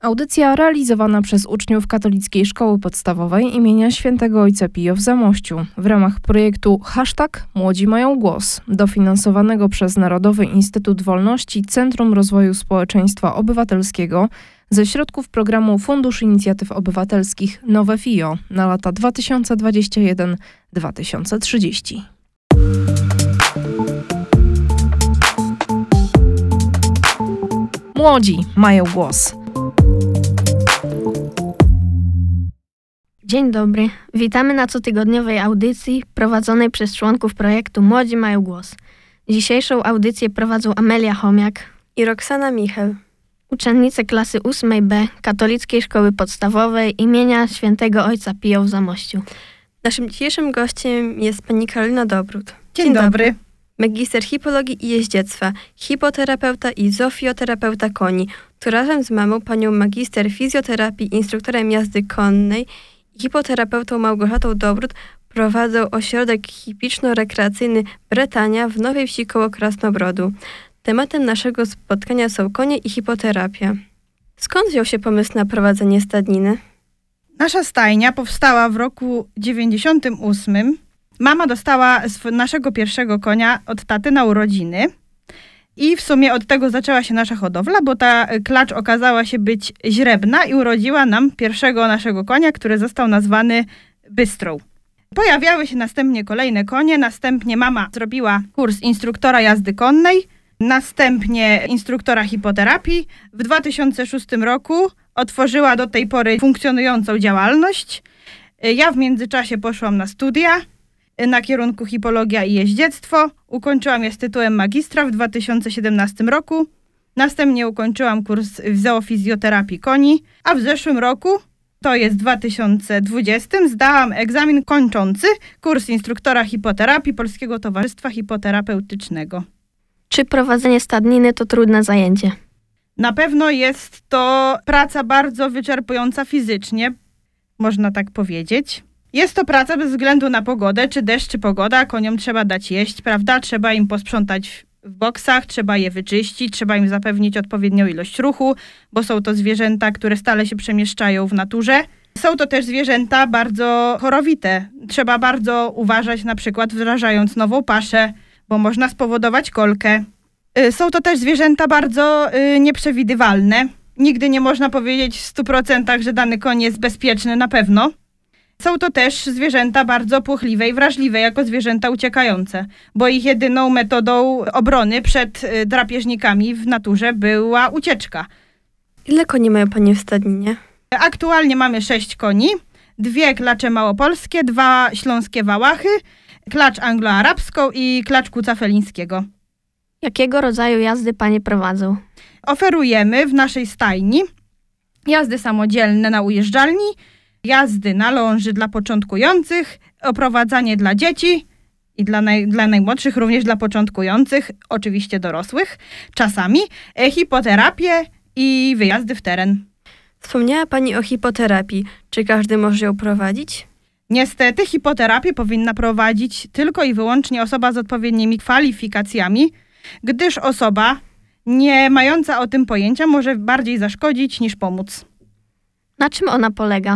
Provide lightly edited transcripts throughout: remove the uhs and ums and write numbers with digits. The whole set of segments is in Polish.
Audycja realizowana przez uczniów Katolickiej Szkoły Podstawowej imienia Świętego Ojca Pio w Zamościu w ramach projektu #Młodzi mają głos, dofinansowanego przez Narodowy Instytut Wolności Centrum Rozwoju Społeczeństwa Obywatelskiego ze środków programu Fundusz Inicjatyw Obywatelskich Nowe FIO na lata 2021-2030. Młodzi mają głos. Dzień dobry. Witamy na cotygodniowej audycji prowadzonej przez członków projektu Młodzi mają głos. Dzisiejszą audycję prowadzą Amelia Chomiak i Roxana Michel, uczennice klasy 8B Katolickiej Szkoły Podstawowej imienia Świętego Ojca Pio w Zamościu. Naszym dzisiejszym gościem jest pani Karolina Dobrót. Dzień dobry. Magister hipologii i jeździectwa, hipoterapeuta i zofioterapeuta koni, która razem z mamą, panią magister fizjoterapii, instruktorem jazdy konnej i hipoterapeutą Małgorzatą Dobrót prowadzą ośrodek hipiczno-rekreacyjny Bretania w Nowej Wsi koło Krasnobrodu. Tematem naszego spotkania są konie i hipoterapia. Skąd wziął się pomysł na prowadzenie stadniny? Nasza stajnia powstała w roku 98. Mama dostała naszego pierwszego konia od taty na urodziny i w sumie od tego zaczęła się nasza hodowla, bo ta klacz okazała się być źrebna i urodziła nam pierwszego naszego konia, który został nazwany Bystrą. Pojawiały się następnie kolejne konie, następnie mama zrobiła kurs instruktora jazdy konnej, następnie instruktora hipoterapii. W 2006 roku otworzyła do tej pory funkcjonującą działalność. Ja w międzyczasie poszłam na studia na kierunku hipologia i jeździectwo. Ukończyłam je z tytułem magistra w 2017 roku. Następnie ukończyłam kurs w zoofizjoterapii koni, a w zeszłym roku, to jest 2020, zdałam egzamin kończący kurs instruktora hipoterapii Polskiego Towarzystwa Hipoterapeutycznego. Czy prowadzenie stadniny to trudne zajęcie? Na pewno jest to praca bardzo wyczerpująca fizycznie, można tak powiedzieć. Jest to praca bez względu na pogodę, czy deszcz, czy pogoda. Koniom trzeba dać jeść, prawda? Trzeba im posprzątać w boksach, trzeba je wyczyścić, trzeba im zapewnić odpowiednią ilość ruchu, bo są to zwierzęta, które stale się przemieszczają w naturze. Są to też zwierzęta bardzo chorowite. Trzeba bardzo uważać, na przykład wdrażając nową paszę, bo można spowodować kolkę. Są to też zwierzęta bardzo nieprzewidywalne. Nigdy nie można powiedzieć w 100%, że dany koń jest bezpieczny na pewno. Są to też zwierzęta bardzo płochliwe i wrażliwe jako zwierzęta uciekające, bo ich jedyną metodą obrony przed drapieżnikami w naturze była ucieczka. Ile koni mają panie w stadninie? Aktualnie mamy 6 koni, 2 klacze małopolskie, 2 śląskie wałachy, klacz anglo-arabską i klacz kuca felińskiego. Jakiego rodzaju jazdy panie prowadzą? Oferujemy w naszej stajni jazdy samodzielne na ujeżdżalni, jazdy na ląży dla początkujących, oprowadzanie dla dzieci i dla najmłodszych, również dla początkujących, oczywiście dorosłych, czasami, hipoterapię i wyjazdy w teren. Wspomniała pani o hipoterapii. Czy każdy może ją prowadzić? Niestety hipoterapię powinna prowadzić tylko i wyłącznie osoba z odpowiednimi kwalifikacjami, gdyż osoba nie mająca o tym pojęcia może bardziej zaszkodzić niż pomóc. Na czym ona polega?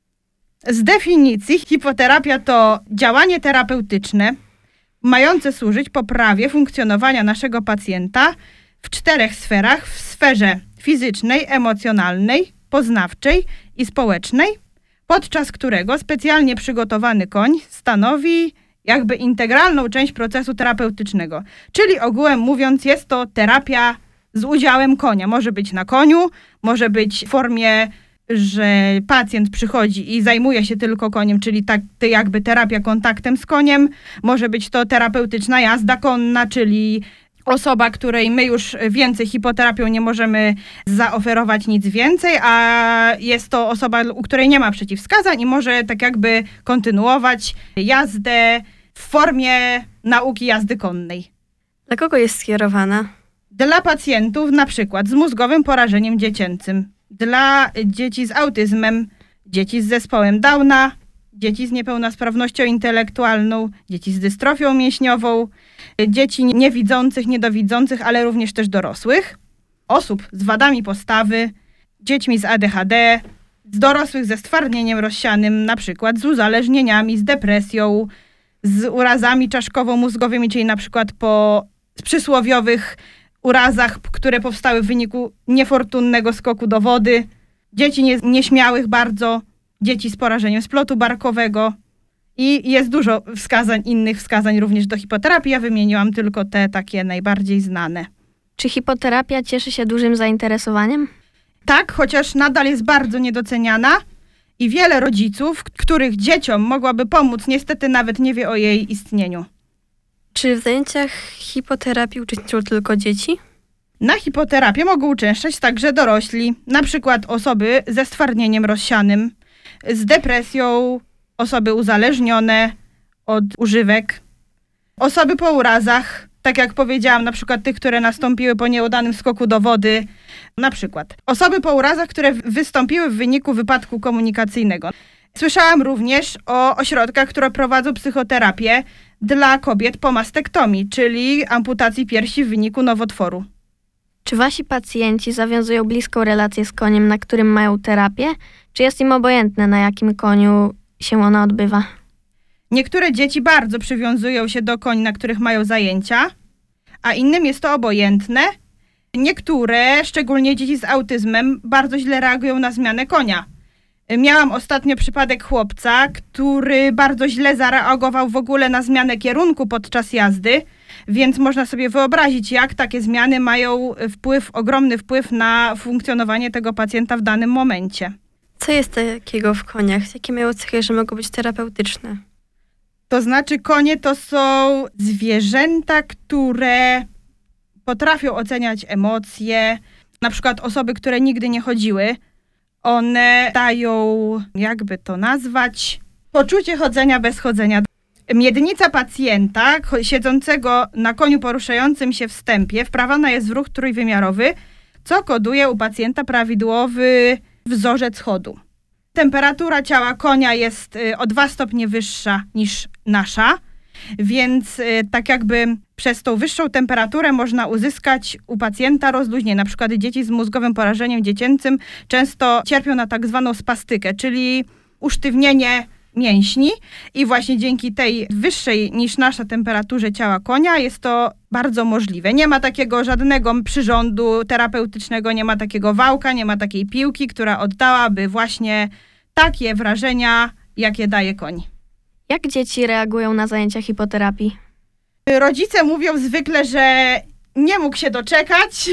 Z definicji hipoterapia to działanie terapeutyczne mające służyć poprawie funkcjonowania naszego pacjenta w 4 sferach: w sferze fizycznej, emocjonalnej, poznawczej i społecznej, podczas którego specjalnie przygotowany koń stanowi jakby integralną część procesu terapeutycznego. Czyli ogółem mówiąc, jest to terapia z udziałem konia. Może być na koniu, może być w formie, że pacjent przychodzi i zajmuje się tylko koniem, czyli tak jakby terapia kontaktem z koniem. Może być to terapeutyczna jazda konna, czyli osoba, której my już więcej hipoterapią nie możemy zaoferować nic więcej, a jest to osoba, u której nie ma przeciwwskazań i może tak jakby kontynuować jazdę w formie nauki jazdy konnej. Dla kogo jest skierowana? Dla pacjentów na przykład z mózgowym porażeniem dziecięcym, dla dzieci z autyzmem, dzieci z zespołem Downa, dzieci z niepełnosprawnością intelektualną, dzieci z dystrofią mięśniową, dzieci niewidzących, niedowidzących, ale również też dorosłych, osób z wadami postawy, dziećmi z ADHD, z dorosłych ze stwardnieniem rozsianym, na przykład z uzależnieniami, z depresją, z urazami czaszkowo-mózgowymi, czyli na przykład po przysłowiowych urazach, które powstały w wyniku niefortunnego skoku do wody, dzieci nieśmiałych bardzo, dzieci z porażeniem splotu barkowego i jest dużo innych wskazań również do hipoterapii. Ja wymieniłam tylko te takie najbardziej znane. Czy hipoterapia cieszy się dużym zainteresowaniem? Tak, chociaż nadal jest bardzo niedoceniana i wiele rodziców, których dzieciom mogłaby pomóc, niestety nawet nie wie o jej istnieniu. Czy w zajęciach hipoterapii uczestniczą tylko dzieci? Na hipoterapię mogą uczęszczać także dorośli, na przykład osoby ze stwardnieniem rozsianym, z depresją, osoby uzależnione od używek, osoby po urazach, tak jak powiedziałam, na przykład tych, które nastąpiły po nieudanym skoku do wody, na przykład osoby po urazach, które wystąpiły w wyniku wypadku komunikacyjnego. Słyszałam również o ośrodkach, które prowadzą psychoterapię dla kobiet po mastektomii, czyli amputacji piersi w wyniku nowotworu. Czy wasi pacjenci zawiązują bliską relację z koniem, na którym mają terapię? Czy jest im obojętne, na jakim koniu się ona odbywa? Niektóre dzieci bardzo przywiązują się do koni, na których mają zajęcia, a innym jest to obojętne. Niektóre, szczególnie dzieci z autyzmem, bardzo źle reagują na zmianę konia. Miałam ostatnio przypadek chłopca, który bardzo źle zareagował w ogóle na zmianę kierunku podczas jazdy, więc można sobie wyobrazić, jak takie zmiany mają ogromny wpływ na funkcjonowanie tego pacjenta w danym momencie. Co jest takiego w koniach? Jakie mają cechy, że mogą być terapeutyczne? To znaczy konie to są zwierzęta, które potrafią oceniać emocje. Na przykład osoby, które nigdy nie chodziły, one dają, jakby to nazwać, poczucie chodzenia bez chodzenia. Miednica pacjenta siedzącego na koniu poruszającym się w stępie wprawiona jest w ruch trójwymiarowy, co koduje u pacjenta prawidłowy wzorzec chodu. Temperatura ciała konia jest o 2 stopnie wyższa niż nasza, więc tak jakby przez tą wyższą temperaturę można uzyskać u pacjenta rozluźnienie. Na przykład dzieci z mózgowym porażeniem dziecięcym często cierpią na tak zwaną spastykę, czyli usztywnienie mięśni i właśnie dzięki tej wyższej niż nasza temperaturze ciała konia jest to bardzo możliwe. Nie ma takiego żadnego przyrządu terapeutycznego, nie ma takiego wałka, nie ma takiej piłki, która oddałaby właśnie takie wrażenia, jakie daje koń. Jak dzieci reagują na zajęcia hipoterapii? Rodzice mówią zwykle, że nie mógł się doczekać,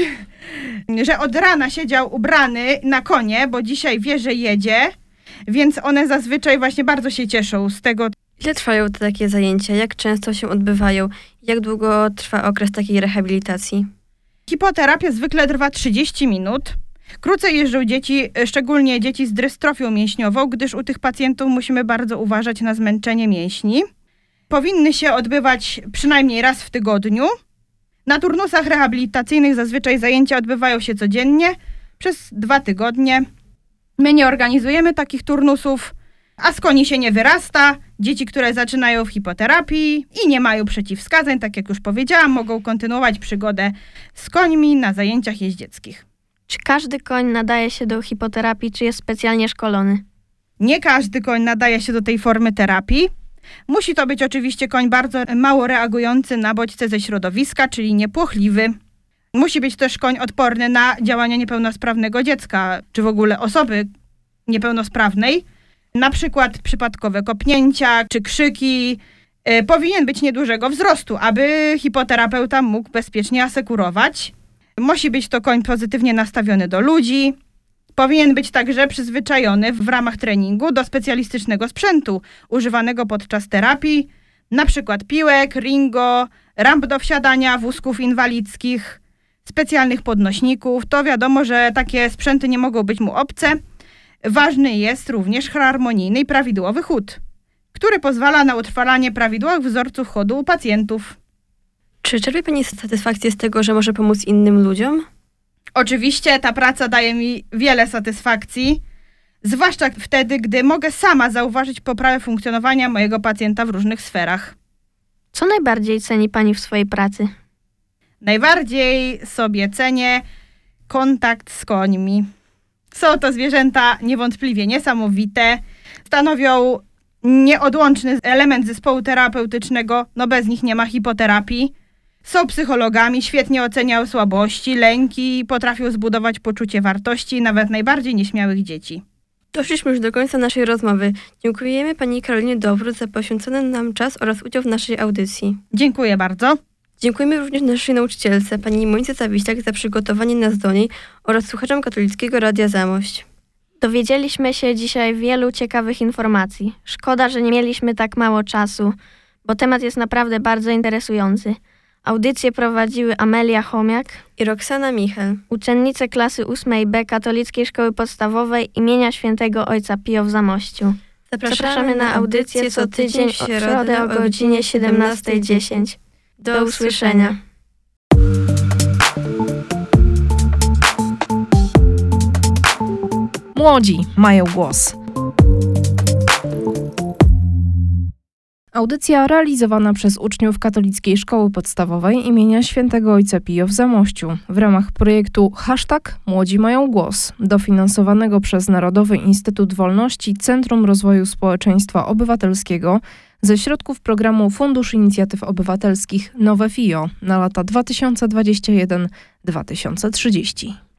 że od rana siedział ubrany na konie, bo dzisiaj wie, że jedzie, więc one zazwyczaj właśnie bardzo się cieszą z tego. Ile trwają te takie zajęcia? Jak często się odbywają? Jak długo trwa okres takiej rehabilitacji? Hipoterapia zwykle trwa 30 minut. Krócej jeżdżą dzieci, szczególnie dzieci z dystrofią mięśniową, gdyż u tych pacjentów musimy bardzo uważać na zmęczenie mięśni. Powinny się odbywać przynajmniej raz w tygodniu. Na turnusach rehabilitacyjnych zazwyczaj zajęcia odbywają się codziennie przez 2 tygodnie. My nie organizujemy takich turnusów, a z koni się nie wyrasta. Dzieci, które zaczynają w hipoterapii i nie mają przeciwwskazań, tak jak już powiedziałam, mogą kontynuować przygodę z końmi na zajęciach jeździeckich. Czy każdy koń nadaje się do hipoterapii, czy jest specjalnie szkolony? Nie każdy koń nadaje się do tej formy terapii. Musi to być oczywiście koń bardzo mało reagujący na bodźce ze środowiska, czyli niepłochliwy. Musi być też koń odporny na działania niepełnosprawnego dziecka, czy w ogóle osoby niepełnosprawnej. Na przykład przypadkowe kopnięcia czy krzyki. Powinien być niedużego wzrostu, aby hipoterapeuta mógł bezpiecznie asekurować. Musi być to koń pozytywnie nastawiony do ludzi. Powinien być także przyzwyczajony w ramach treningu do specjalistycznego sprzętu używanego podczas terapii, na przykład piłek, ringo, ramp do wsiadania, wózków inwalidzkich, specjalnych podnośników. To wiadomo, że takie sprzęty nie mogą być mu obce. Ważny jest również harmonijny i prawidłowy chód, który pozwala na utrwalanie prawidłowych wzorców chodu u pacjentów. Czy czerpie Pani satysfakcję z tego, że może pomóc innym ludziom? Oczywiście ta praca daje mi wiele satysfakcji, zwłaszcza wtedy, gdy mogę sama zauważyć poprawę funkcjonowania mojego pacjenta w różnych sferach. Co najbardziej ceni Pani w swojej pracy? Najbardziej sobie cenię kontakt z końmi. Są to zwierzęta niewątpliwie niesamowite. Stanowią nieodłączny element zespołu terapeutycznego, no bez nich nie ma hipoterapii. Są psychologami, świetnie oceniają słabości, lęki, potrafią zbudować poczucie wartości nawet najbardziej nieśmiałych dzieci. Doszliśmy już do końca naszej rozmowy. Dziękujemy pani Karolinie Dowrót za poświęcony nam czas oraz udział w naszej audycji. Dziękuję bardzo. Dziękujemy również naszej nauczycielce, pani Monice Zawiślak, za przygotowanie nas do niej oraz słuchaczom Katolickiego Radia Zamość. Dowiedzieliśmy się dzisiaj wielu ciekawych informacji. Szkoda, że nie mieliśmy tak mało czasu, bo temat jest naprawdę bardzo interesujący. Audycję prowadziły Amelia Chomiak I Roxana Michel. uczennice klasy 8B Katolickiej Szkoły Podstawowej imienia Świętego Ojca Pio w Zamościu. Zapraszamy na audycję co tydzień w środę o godzinie 17:10. Do usłyszenia. Młodzi mają głos. Audycja realizowana przez uczniów Katolickiej Szkoły Podstawowej imienia Świętego Ojca Pio w Zamościu w ramach projektu #Młodzi mają głos, dofinansowanego przez Narodowy Instytut Wolności Centrum Rozwoju Społeczeństwa Obywatelskiego ze środków programu Fundusz Inicjatyw Obywatelskich Nowe FIO na lata 2021-2030.